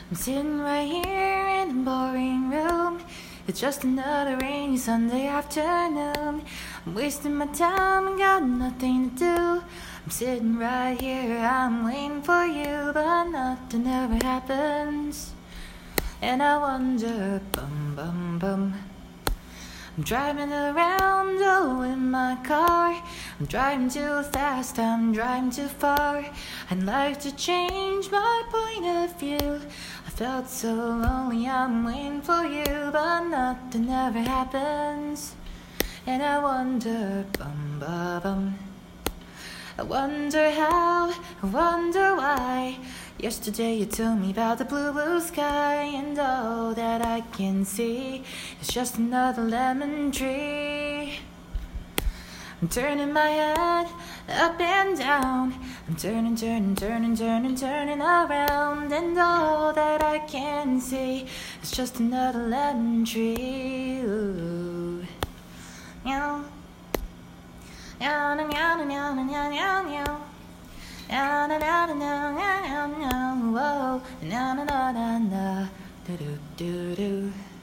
I'm sitting right here in the boring room. It's just another rainy Sunday afternoon. I'm wasting my time and got nothing to do. I'm sitting right here, I'm waiting for you, but nothing ever happens. And I wonder, bum bum bum. I'm driving around, in my car. I'm driving too fast, I'm driving too far. I'd like to change my point of view. I felt so lonely, I'm waiting for you, but nothing ever happens. And I wonder, bum bum bum. I wonder how, I wonder why. Yesterday you told me about the blue, blue sky, and all that I can see is just another lemon tree. I'm turning my head up and down. I'm turning around, and all that I can see is just another lemon tree. Ooh. Meow. Meow, meow, meow, meow, meow, meow, meow. Na na na na na na na, whoa, na na na na na, do do do do.